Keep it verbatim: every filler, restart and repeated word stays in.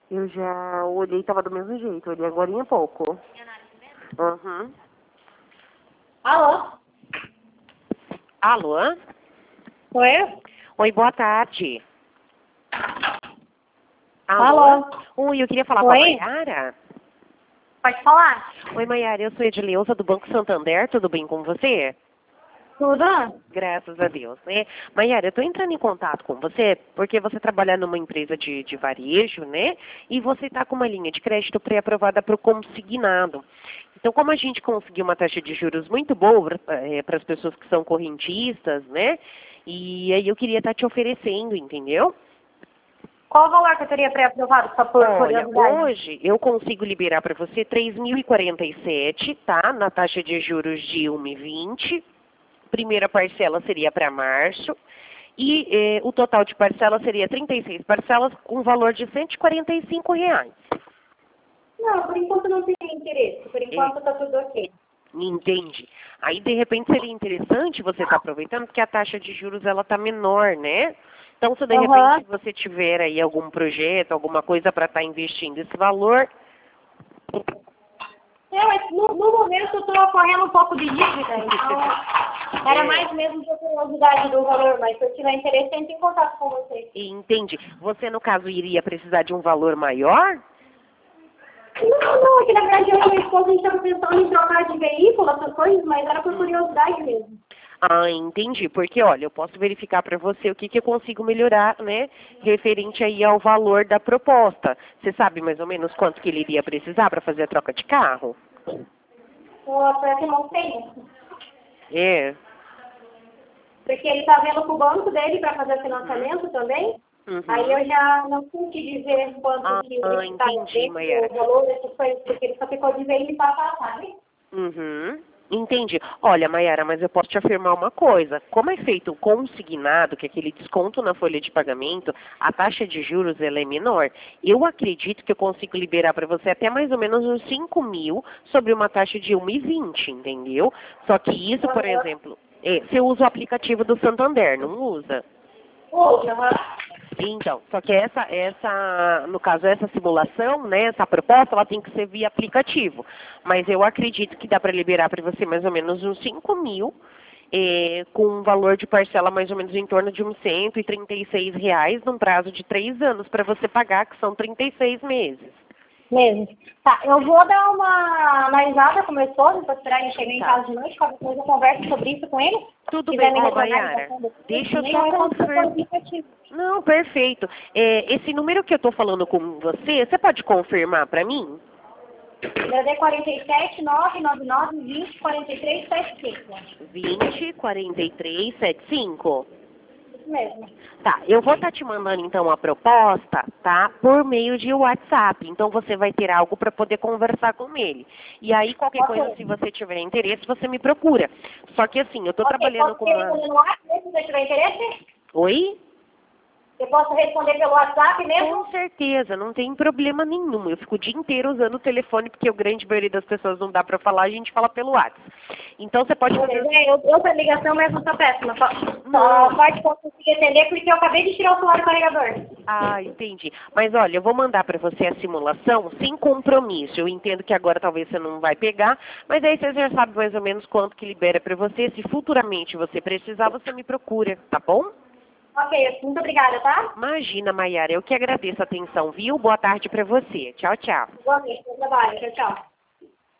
Eu já olhei e tava do mesmo jeito. Olhei agora em pouco. Uhum. Alô? Alô? Oi? Oi, boa tarde. Alô? Oi, eu queria falar com a Oi? Maiara. Pode falar? Oi, Maiara, eu sou Edileuza do Banco Santander. Tudo bem com você? Tudo? Graças a Deus, né? Maiara, eu tô entrando em contato com você porque você trabalha numa empresa de, de varejo, né? E você tá com uma linha de crédito pré-aprovada para o consignado. Então, como a gente conseguiu uma taxa de juros muito boa é, para as pessoas que são correntistas, né? E aí eu queria estar te oferecendo, entendeu? Qual o valor que eu teria pré-aprovado, só por Olha, curiosidade? hoje eu consigo liberar para você três mil e quarenta e sete, tá? Na taxa de juros de um vírgula vinte. Primeira parcela seria para março. E eh, o total de parcela seria trinta e seis parcelas com valor de cento e quarenta e cinco reais. Não, por enquanto não tem interesse. Por enquanto tá tudo ok. Entende? Aí, de repente, seria interessante você estar aproveitando, porque a taxa de juros ela está menor, né? Então, se de Aham. repente você tiver aí algum projeto, alguma coisa para estar investindo esse valor, É, mas no, no momento eu tô correndo um pouco de dívida, então era É. mais mesmo de curiosidade do valor, mas se eu tiver interesse, eu entro em contato com vocês. entende? Você, no caso, iria precisar de um valor maior? Não, não, aqui na verdade eu e minha esposa a gente estava pensando em trocar de veículo, essas coisas, mas era por curiosidade mesmo. Ah, entendi. Porque, olha, eu posso verificar para você o que, que eu consigo melhorar, né? Referente aí ao valor da proposta. Você sabe mais ou menos quanto que ele iria precisar para fazer a troca de carro? Nossa, é que não tem. É. Porque ele está vendo com o banco dele para fazer financiamento também. Uhum. Aí eu já não sei te dizer quanto Ah, que ah, ele está entendi, dentro, Maiara. o valor dessas coisas, porque ele só ficou de ver ele passar, sabe? Uhum. Entendi. Olha, Maiara, mas eu posso te afirmar uma coisa. Como é feito o consignado, que é aquele desconto na folha de pagamento, a taxa de juros ela é menor. Eu acredito que eu consigo liberar para você até mais ou menos uns cinco mil sobre uma taxa de um vírgula vinte, entendeu? Só que isso, por Aham. exemplo, é, você usa o aplicativo do Santander, não usa? Outra, Então, só que essa, essa, no caso, essa simulação, né, essa proposta, ela tem que ser via aplicativo. Mas eu acredito que dá para liberar para você mais ou menos uns cinco mil, eh, com um valor de parcela mais ou menos em torno de uns cento e trinta e seis reais, num prazo de três anos para você pagar, que são trinta e seis meses. mesmo. Tá, eu vou dar uma analisada com meu esposo, para esperar ele chegar em Tá. casa de noite, qualquer coisa eu converso sobre isso com ele. Tudo Se bem, quiser me ô retornar a Maiara, ligação depois, deixa eu também, só eu encontro com o confirmar. aplicativo. Não, perfeito. Eh, esse número que eu estou falando com você, você pode confirmar para mim? D D quarenta e sete, nove nove nove, vinte, quarenta e três, setenta e cinco. vinte, quarenta e três, setenta e cinco? Isso mesmo. Tá, eu vou estar te mandando então a proposta, tá? Por meio de WhatsApp. Então você vai ter algo para poder conversar com ele. E aí qualquer Ok. coisa, se você tiver interesse, você me procura. Só que assim, eu tô Ok, trabalhando posso com te uma. responder no WhatsApp, se você tiver interesse? Oi? Eu posso responder pelo WhatsApp mesmo? Com certeza, não tem problema nenhum. Eu fico o dia inteiro usando o telefone, porque a grande maioria das pessoas não dá para falar, a gente fala pelo WhatsApp. Então você pode fazer. Beleza, é, eu, eu pra ligação mesmo sou péssima. Só, Não. só pode conseguir atender porque eu acabei de tirar o celular do carregador. Ah, entendi. Mas olha, eu vou mandar para você a simulação sem compromisso. Eu entendo que agora talvez você não vai pegar, mas aí você já sabe mais ou menos quanto que libera para você. Se futuramente você precisar, você me procura, tá bom? Ok, muito obrigada, tá? Imagina, Maiara, eu que agradeço a atenção, viu? Boa tarde para você. Tchau, tchau. Igualmente, bom trabalho. Tchau, tchau.